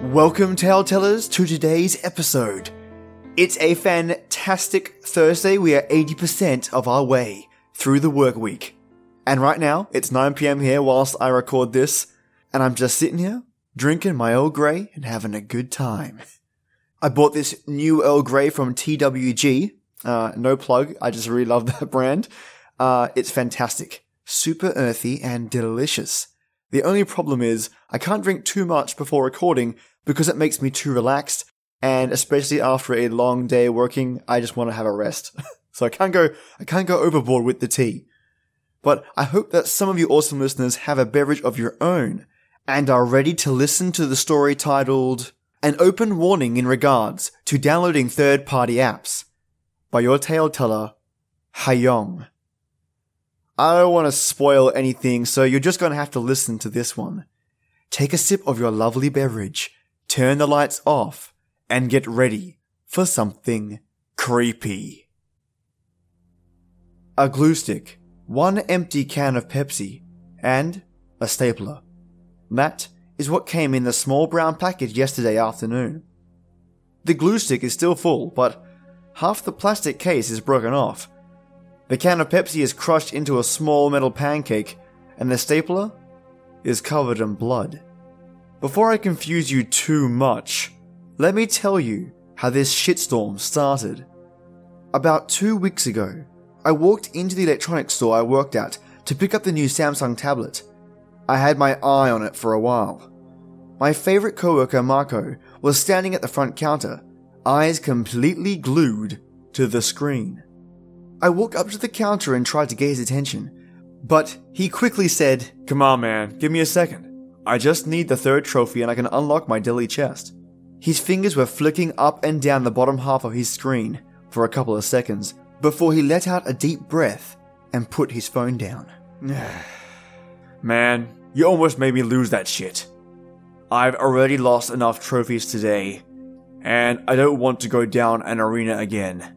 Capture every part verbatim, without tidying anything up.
Welcome, Tale-Tellers, to today's episode. It's a fantastic Thursday. We are eighty percent of our way through the work week. And right now, it's nine p.m. here whilst I record this, and I'm just sitting here, drinking my Earl Grey and having a good time. I bought this new Earl Grey from T W G. Uh, no plug, I just really love that brand. Uh, it's fantastic. Super earthy and delicious. The only problem is, I can't drink too much before recording because it makes me too relaxed, and especially after a long day working, I just want to have a rest. So I can't go, I can't go overboard with the tea. But I hope that some of you awesome listeners have a beverage of your own, and are ready to listen to the story titled, An Open Warning in Regards to Downloading Third-Party Apps, by your tale-teller, Hayong. I don't want to spoil anything, so you're just going to have to listen to this one. Take a sip of your lovely beverage, turn the lights off, and get ready for something creepy. A glue stick, one empty can of Pepsi, and a stapler. That is what came in the small brown package yesterday afternoon. The glue stick is still full, but half the plastic case is broken off. The can of Pepsi is crushed into a small metal pancake, and the stapler is covered in blood. Before I confuse you too much, let me tell you how this shitstorm started. About two weeks ago, I walked into the electronics store I worked at to pick up the new Samsung tablet. I had my eye on it for a while. My favorite coworker Marco was standing at the front counter, eyes completely glued to the screen. I walked up to the counter and tried to get his attention, but he quickly said, "Come on, man, give me a second. I just need the third trophy and I can unlock my deli chest." His fingers were flicking up and down the bottom half of his screen for a couple of seconds before he let out a deep breath and put his phone down. "Man, you almost made me lose that shit. I've already lost enough trophies today, and I don't want to go down an arena again."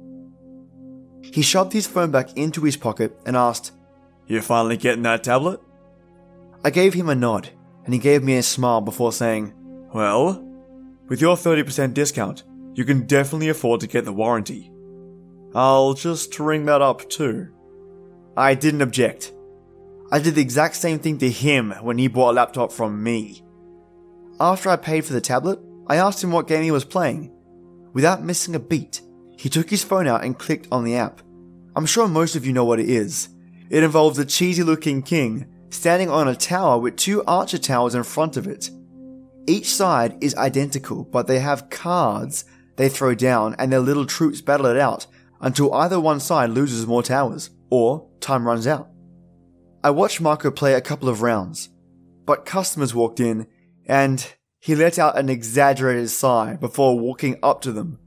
He shoved his phone back into his pocket and asked, "You finally getting that tablet?" I gave him a nod, and he gave me a smile before saying, "Well, with your thirty percent discount, you can definitely afford to get the warranty. I'll just ring that up too." I didn't object. I did the exact same thing to him when he bought a laptop from me. After I paid for the tablet, I asked him what game he was playing. Without missing a beat, he took his phone out and clicked on the app. I'm sure most of you know what it is. It involves a cheesy-looking king standing on a tower with two archer towers in front of it. Each side is identical, but they have cards they throw down and their little troops battle it out until either one side loses more towers, or time runs out. I watched Marco play a couple of rounds, but customers walked in and he let out an exaggerated sigh before walking up to them.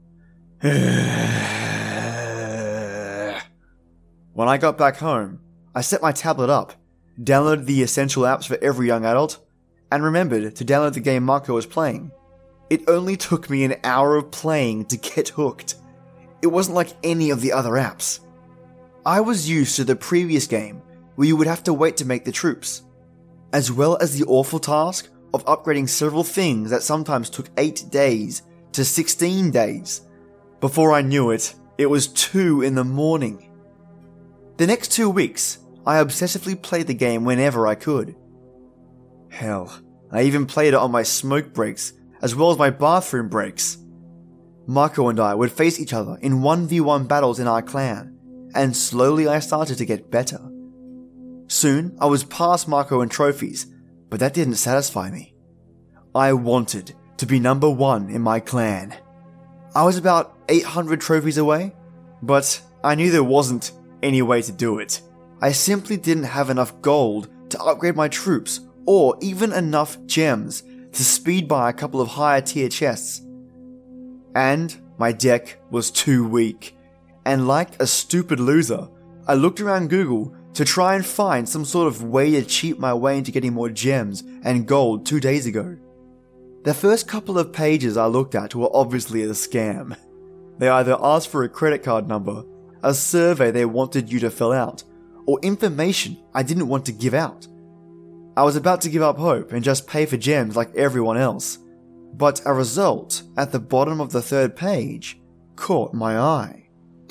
When I got back home, I set my tablet up, downloaded the essential apps for every young adult, and remembered to download the game Marco was playing. It only took me an hour of playing to get hooked. It wasn't like any of the other apps. I was used to the previous game where you would have to wait to make the troops, as well as the awful task of upgrading several things that sometimes took eight days to sixteen days. Before I knew it, it was two in the morning. The next two weeks, I obsessively played the game whenever I could. Hell, I even played it on my smoke breaks, as well as my bathroom breaks. Marco and I would face each other in one v one battles in our clan, and slowly I started to get better. Soon, I was past Marco in trophies, but that didn't satisfy me. I wanted to be number one in my clan. I was about eight hundred trophies away, but I knew there wasn't any way to do it. I simply didn't have enough gold to upgrade my troops, or even enough gems to speed by a couple of higher tier chests. And my deck was too weak, and like a stupid loser, I looked around Google to try and find some sort of way to cheat my way into getting more gems and gold two days ago. The first couple of pages I looked at were obviously a scam. They either asked for a credit card number, a survey they wanted you to fill out, or information I didn't want to give out. I was about to give up hope and just pay for gems like everyone else. but a result at the bottom of the third page caught my eye.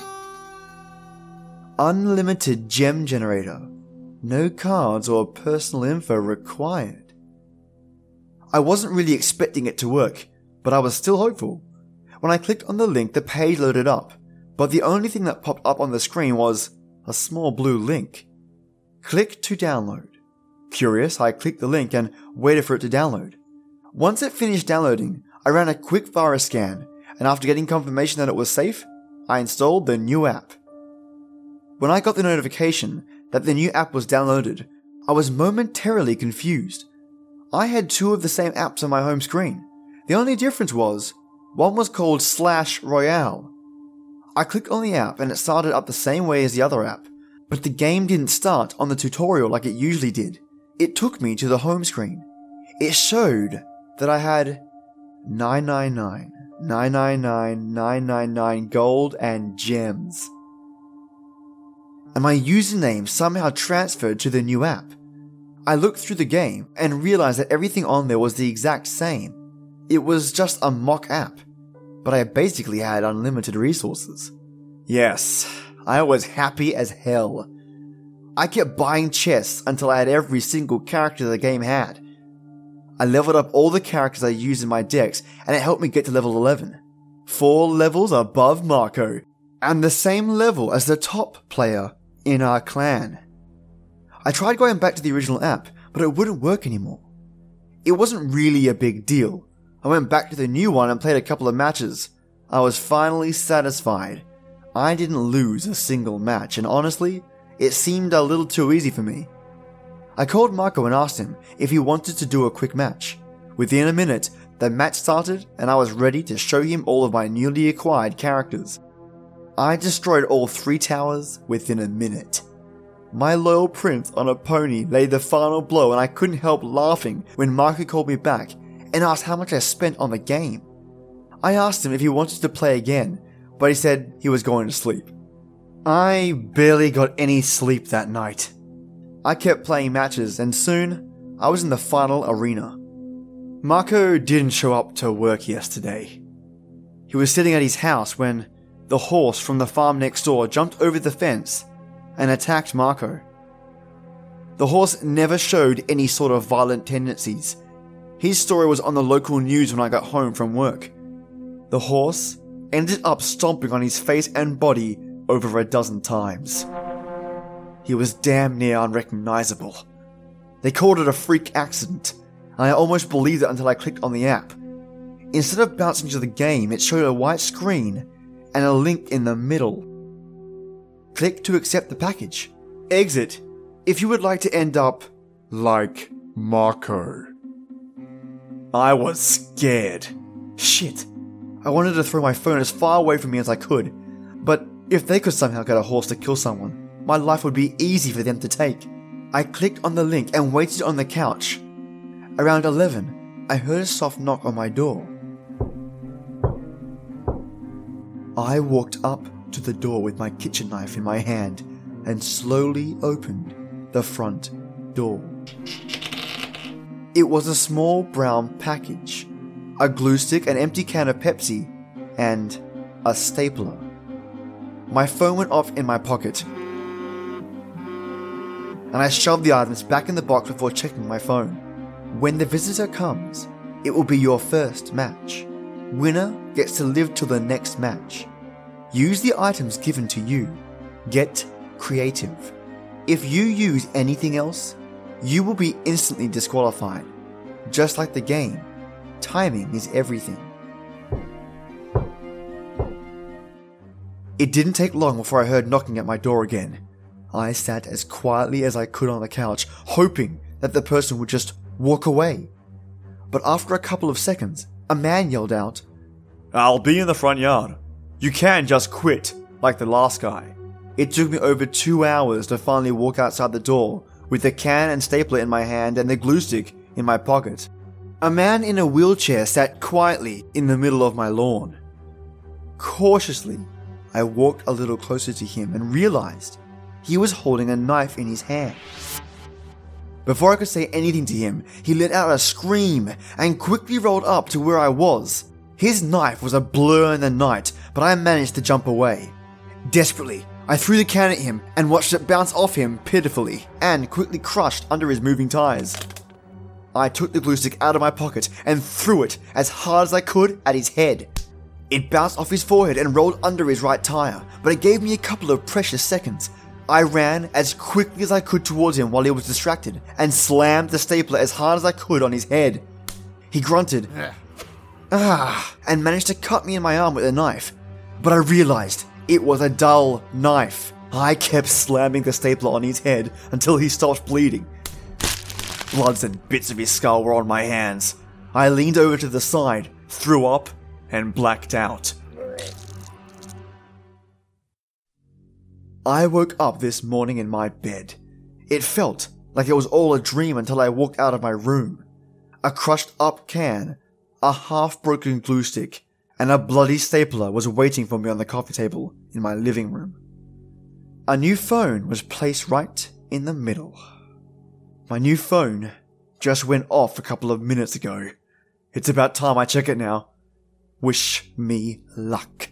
Unlimited gem generator. No cards or personal info required. I wasn't really expecting it to work, but I was still hopeful. When I clicked on the link, the page loaded up, but the only thing that popped up on the screen was a small blue link. Click to download. Curious, I clicked the link and waited for it to download. Once it finished downloading, I ran a quick virus scan, and after getting confirmation that it was safe, I installed the new app. When I got the notification that the new app was downloaded, I was momentarily confused. I had two of the same apps on my home screen. The only difference was, one was called Slash Royale. I clicked on the app and it started up the same way as the other app, but the game didn't start on the tutorial like it usually did. It took me to the home screen. It showed that I had nine nine nine, nine nine nine, nine nine nine gold and gems. And my username somehow transferred to the new app. I looked through the game and realized that everything on there was the exact same. It was just a mock app, but I basically had unlimited resources. Yes, I was happy as hell. I kept buying chests until I had every single character the game had. I leveled up all the characters I used in my decks, and it helped me get to level eleven. Four levels above Marco, and the same level as the top player in our clan. I tried going back to the original app, but it wouldn't work anymore. It wasn't really a big deal. I went back to the new one and played a couple of matches. I was finally satisfied. I didn't lose a single match, and honestly, it seemed a little too easy for me. I called Marco and asked him if he wanted to do a quick match. Within a minute, the match started and I was ready to show him all of my newly acquired characters. I destroyed all three towers within a minute. My loyal prince on a pony laid the final blow, and I couldn't help laughing when Marco called me back and asked how much I spent on the game. I asked him if he wanted to play again, but he said he was going to sleep. I barely got any sleep that night. I kept playing matches, and soon I was in the final arena. Marco didn't show up to work yesterday. He was sitting at his house when the horse from the farm next door jumped over the fence and attacked Marco. The horse never showed any sort of violent tendencies. His story was on the local news when I got home from work. The horse ended up stomping on his face and body over a dozen times. He was damn near unrecognizable. They called it a freak accident, and I almost believed it until I clicked on the app. Instead of bouncing to the game, it showed a white screen and a link in the middle. Click to accept the package. Exit if you would like to end up like Marco. I was scared. Shit. I wanted to throw my phone as far away from me as I could, but if they could somehow get a horse to kill someone, my life would be easy for them to take. I clicked on the link and waited on the couch. Around eleven, I heard a soft knock on my door. I walked up to the door with my kitchen knife in my hand and slowly opened the front door. It was a small brown package, a glue stick, an empty can of Pepsi, and a stapler. My phone went off in my pocket, and I shoved the items back in the box before checking my phone. When the visitor comes, it will be your first match. Winner gets to live till the next match. Use the items given to you. Get creative. If you use anything else, you will be instantly disqualified. Just like the game, timing is everything. It didn't take long before I heard knocking at my door again. I sat as quietly as I could on the couch, hoping that the person would just walk away. But after a couple of seconds, a man yelled out, "I'll be in the front yard. You can't just quit like the last guy." It took me over two hours to finally walk outside the door with the can and stapler in my hand and the glue stick in my pocket. A man in a wheelchair sat quietly in the middle of my lawn. Cautiously, I walked a little closer to him and realized he was holding a knife in his hand. Before I could say anything to him, he let out a scream and quickly rolled up to where I was. His knife was a blur in the night, but I managed to jump away. Desperately, I threw the can at him and watched it bounce off him pitifully and quickly crushed under his moving tires. I took the glue stick out of my pocket and threw it as hard as I could at his head. It bounced off his forehead and rolled under his right tire, but it gave me a couple of precious seconds. I ran as quickly as I could towards him while he was distracted and slammed the stapler as hard as I could on his head. He grunted, ah, and managed to cut me in my arm with a knife, but I realized it was a dull knife. I kept slamming the stapler on his head until he stopped bleeding. Bloods and bits of his skull were on my hands. I leaned over to the side, threw up, and blacked out. I woke up this morning in my bed. It felt like it was all a dream until I walked out of my room. A crushed up can, a half-broken glue stick, and a bloody stapler was waiting for me on the coffee table in my living room. A new phone was placed right in the middle. My new phone just went off a couple of minutes ago. It's about time I check it now. Wish me luck.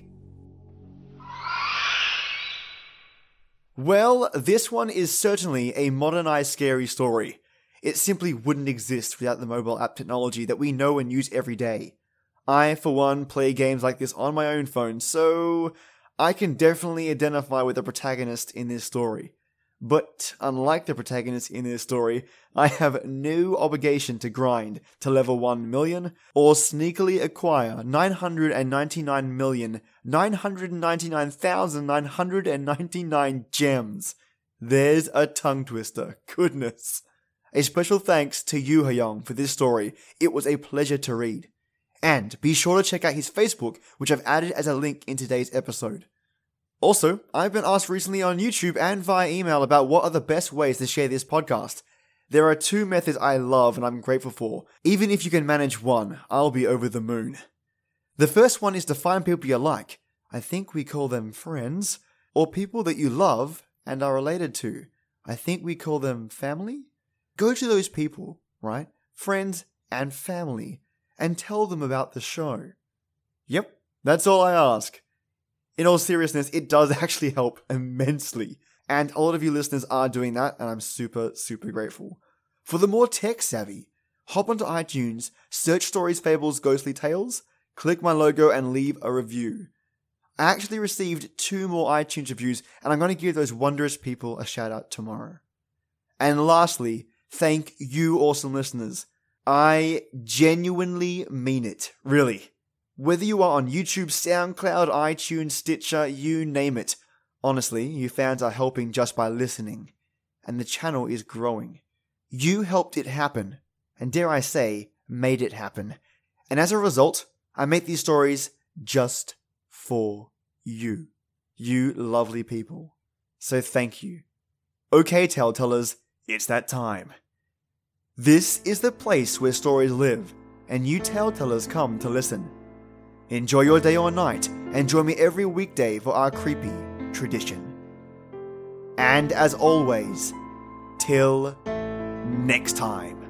Well, this one is certainly a modernized scary story. It simply wouldn't exist without the mobile app technology that we know and use every day. I, for one, play games like this on my own phone, so I can definitely identify with the protagonist in this story. But unlike the protagonist in this story, I have no obligation to grind to level one million or sneakily acquire nine hundred ninety-nine million nine hundred ninety-nine thousand nine hundred ninety-nine gems. There's a tongue twister, goodness. A special thanks to Yu Hyung for this story. It was a pleasure to read. And be sure to check out his Facebook, which I've added as a link in today's episode. Also, I've been asked recently on YouTube and via email about what are the best ways to share this podcast. There are two methods I love and I'm grateful for. Even if you can manage one, I'll be over the moon. The first one is to find people you like. I think we call them friends. Or people that you love and are related to. I think we call them family. Go to those people, right? Friends and family. And tell them about the show. Yep, that's all I ask. In all seriousness, it does actually help immensely. And a lot of you listeners are doing that, and I'm super, super grateful. For the more tech-savvy, hop onto iTunes, search Stories, Fables, Ghostly Tales, click my logo, and leave a review. I actually received two more iTunes reviews, and I'm going to give those wondrous people a shout-out tomorrow. And lastly, thank you awesome listeners. I genuinely mean it, really. Whether you are on YouTube, SoundCloud, iTunes, Stitcher, you name it. Honestly, you fans are helping just by listening. And the channel is growing. You helped it happen. And dare I say, made it happen. And as a result, I make these stories just for you. You lovely people. So thank you. Okay, Telltellers, it's that time. This is the place where stories live, and you Telltellers come to listen. Enjoy your day or night, and join me every weekday for our creepy tradition. And as always, till next time.